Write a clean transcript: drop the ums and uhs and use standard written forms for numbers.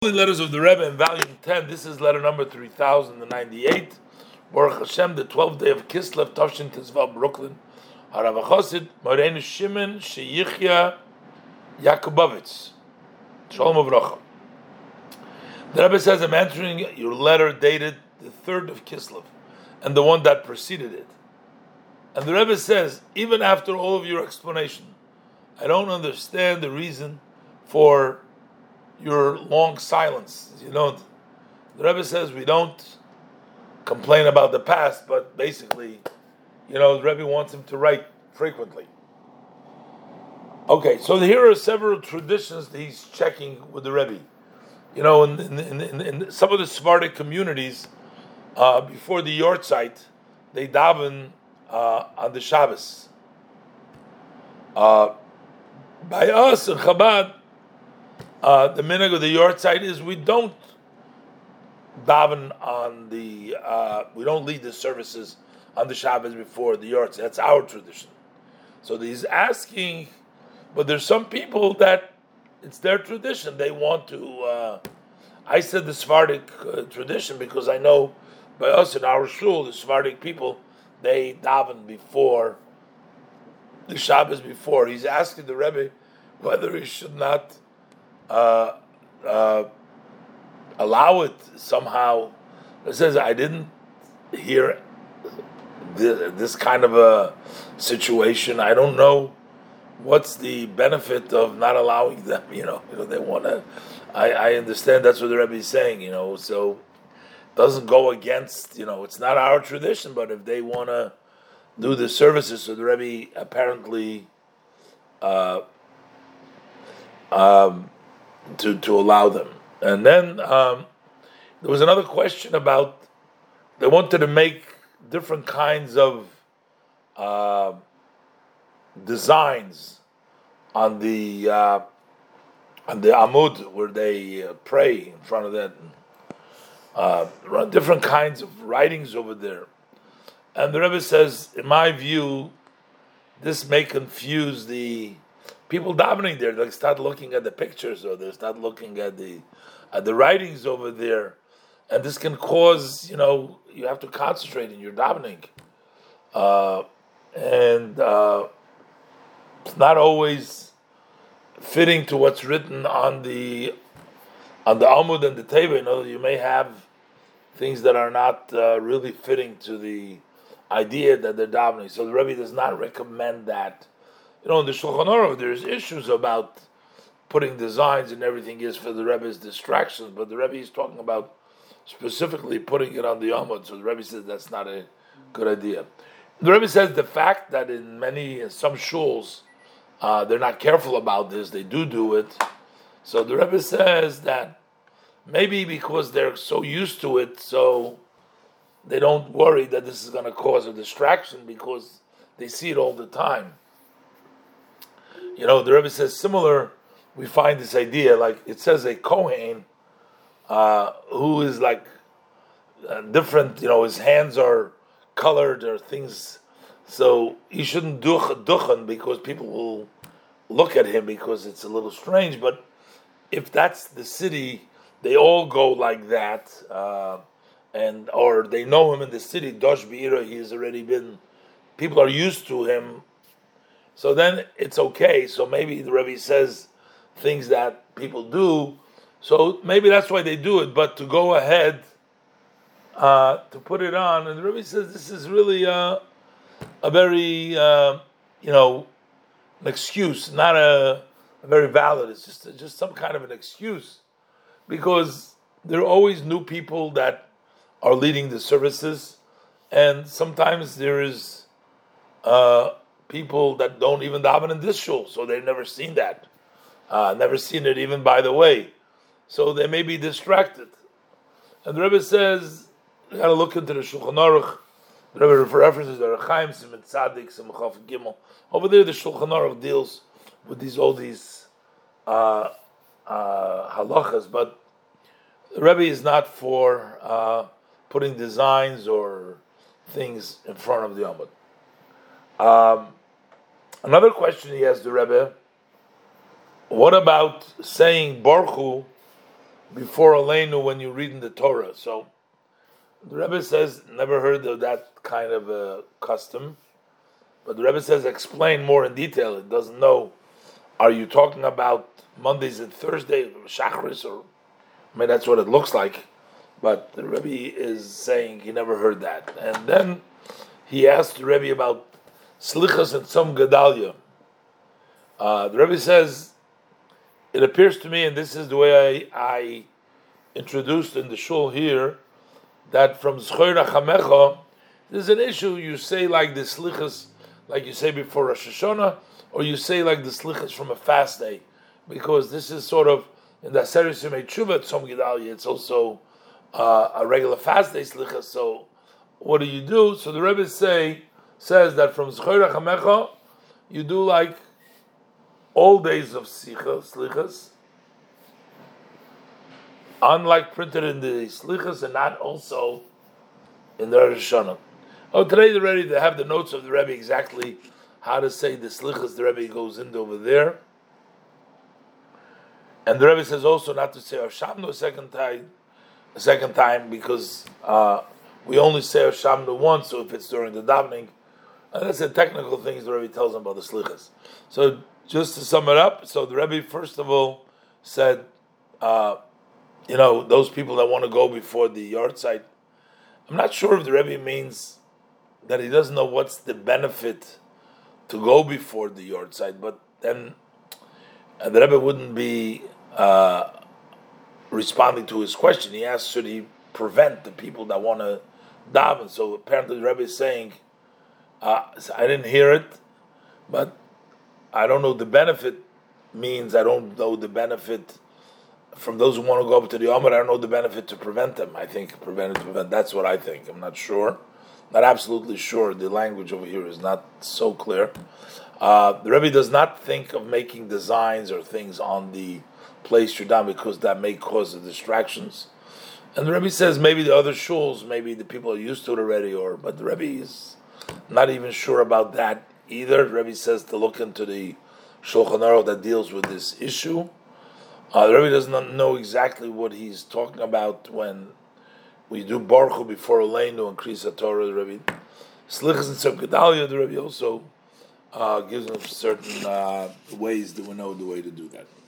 Letters of the Rebbe in volume 10. This is letter number 3098. Baruch Hashem, the 12th day of Kislev, Toshin Tezvav, Brooklyn. Harav Chosid, Moreinu Shimon, Sheyichya Yakubovitz. Shalom Avrocha. The Rebbe says, I'm answering your letter dated the 3rd of Kislev, and the one that preceded it. And the Rebbe says, even after all of your explanation, I don't understand the reason for your long silence. The Rebbe says we don't complain about the past, but basically, the Rebbe wants him to write frequently. Okay, so here are several traditions that he's checking with the Rebbe. In some of the Sephardic communities, before the Yortzeit, they daven on the Shabbos. By us in Chabad, the minhag of the Yortzeit is we don't daven on we don't lead the services on the Shabbos before the Yortzeit. That's our tradition. So he's asking, but there's some people that it's their tradition. They want to. I said the Sephardic tradition because I know by us in our shul, the Sephardic people, they daven before the Shabbos before. He's asking the Rebbe whether he should not allow it somehow. It says I didn't hear this kind of a situation. I don't know what's the benefit of not allowing them. They want to. I understand that's what the Rebbe is saying. So it doesn't go against. It's not our tradition, but if they want to do the services, so the Rebbe apparently. To allow them. And then there was another question about they wanted to make different kinds of designs on the Amud where they pray in front of that. Different kinds of writings over there. And the Rebbe says, in my view, this may confuse the people davening there. They start looking at the pictures, or they start looking at the writings over there, and this can cause you have to concentrate in your davening, and it's not always fitting to what's written on the Amud and the Teva. You may have things that are not really fitting to the idea that they're davening. So the Rebbe does not recommend that. In the Shulchan Aruch, there's issues about putting designs and everything is for the Rebbe's distractions, but the Rebbe is talking about specifically putting it on the Amud. So the Rebbe says that's not a good idea. The Rebbe says the fact that in some shuls, they're not careful about this, they do it. So the Rebbe says that maybe because they're so used to it, so they don't worry that this is going to cause a distraction because they see it all the time. The Rebbe says similar. We find this idea, like it says a Kohen who is like different. His hands are colored or things, so he shouldn't do duchen because people will look at him because it's a little strange. But if that's the city, they all go like that, or they know him in the city. Dosh Beira, he has already been. People are used to him. So then it's okay. So maybe the Rebbe says things that people do. So maybe that's why they do it. But to go ahead to put it on, and the Rebbe says this is really a very an excuse, not a very valid. It's just some kind of an excuse because there are always new people that are leading the services, and sometimes there is. People that don't even daven in this shul, so they've never seen that, never seen it even by the way, so they may be distracted. And the Rebbe says you got to look into the Shulchan Aruch. The Rebbe references the Rechaim, Simon Tzadik, Simon Chaf Gimel. Over there, the Shulchan Aruch deals with all these halachas, but the Rebbe is not for putting designs or things in front of the Amud. Another question he has the Rebbe: what about saying Baruch Hu before Aleinu when you read in the Torah. So the Rebbe says, never heard of that kind of a custom. But the Rebbe says, explain more in detail. It doesn't know, are you talking about Mondays and Thursdays, or Shachris, or, I mean, that's what it looks like. But the Rebbe is saying he never heard that. And then he asked the Rebbe about Slichas and some Gedalia. The Rebbe says, it appears to me, and this is the way I introduced in the shul here, that from Zchoira Chamecha, there's an issue. You say like the Slichas, like you say before Rosh Hashanah, or you say like the Slichas from a fast day, because this is sort of, in the Aseres Yemei Tshuva, Tzom Gedalia, it's also a regular fast day Slichas. So what do? So the Rebbe says that from Zchoira Chamecha, you do like all days of Slichas, unlike printed in the Slichas and not also in the Rosh Hashanah. Oh, today they have the notes of the Rebbe exactly how to say the Slichas. The Rebbe goes into over there. And the Rebbe says also not to say Hashamnu a second time because we only say Hashamnu once, so if it's during the davening, and that's the technical things the Rebbe tells them about the Slichas. So just to sum it up, so the Rebbe first of all said, those people that want to go before the yard site, I'm not sure if the Rebbe means that he doesn't know what's the benefit to go before the yard site, but then the Rebbe wouldn't be responding to his question. He asked, should he prevent the people that want to daven? So apparently the Rebbe is saying, I didn't hear it, but I don't know the benefit means. I don't know the benefit from those who want to go up to the Omer. I don't know the benefit to prevent them. I think prevent. That's what I think. I'm not sure. Not absolutely sure. The language over here is not so clear. The Rebbe does not think of making designs or things on the place you're down because that may cause the distractions. And the Rebbe says maybe the other shuls, maybe the people are used to it already, but the Rebbe is not even sure about that either. The Rebbe says to look into the Shulchan Aruch that deals with this issue. The Rebbe does not know exactly what he's talking about when we do Baruch Hu before Aleinu and Kriyas Torah. The Rebbe Slichas and Tzom Gedalia. The Rebbe also gives them certain ways that we know the way to do that.